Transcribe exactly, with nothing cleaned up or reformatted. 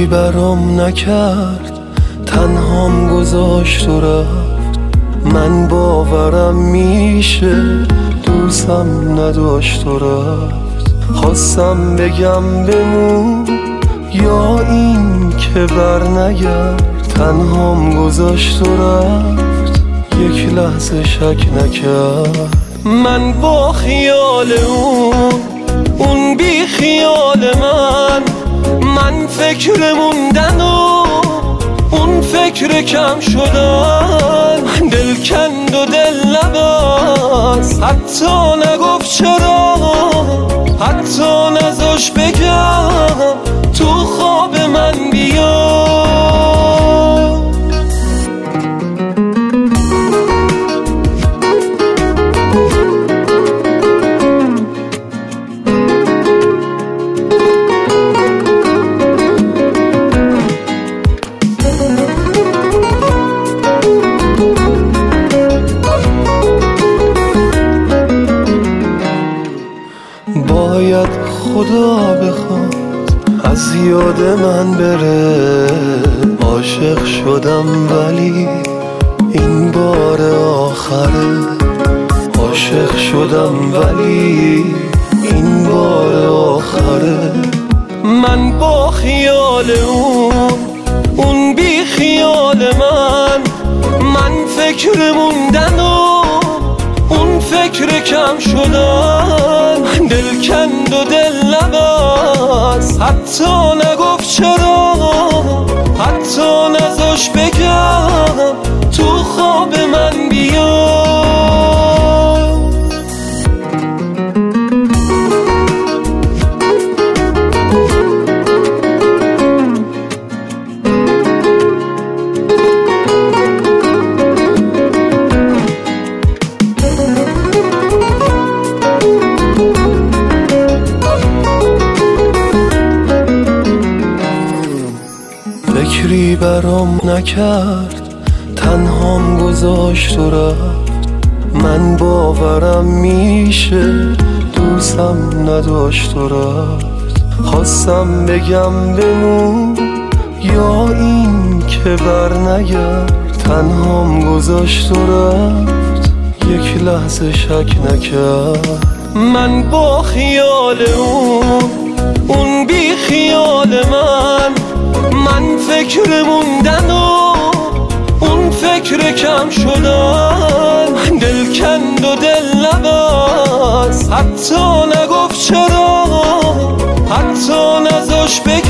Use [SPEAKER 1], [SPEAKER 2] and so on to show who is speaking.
[SPEAKER 1] برام نکرد، تنهام گذاشت و رفت. من باورم میشه دوستم نداشت و رفت. خواستم بگم بمون یا این که بر نگرد، تنهام گذاشت و رفت. یک لحظه شک نکرد. من با خیال اون، اون بی خیال من. من فکر موندن و اون فکر کم شدن. دل کند و دل نبست، حتی نگفت چرا، حتی نذاش بگم تو خواب من بیا. باید خدا بخواد از یاد من بره. عاشق شدم ولی این بار آخره. عاشق شدم ولی این بار آخره. من با خیال اون، اون بی خیال من. من فکر موندن و اون فکر کم شدن. دل کند و دل نبست، حتی نگفت چرا، حتی نذاش بگم تو خواب من بیا. فکری برام نکرد، تنهام گذاشت و رفت. من باورم میشه دوستم نداشت و رفت. خواستم بگم بمون یا این که بر نگرد، تنهام گذاشت و رفت. یک لحظه شک نکرد. من با خیال اون، اون بی خیال من. من فکر موندن و اون فکر کم شدن. دل کند و دل نبست، حتی نگفت چرا، حتی نذاش بگم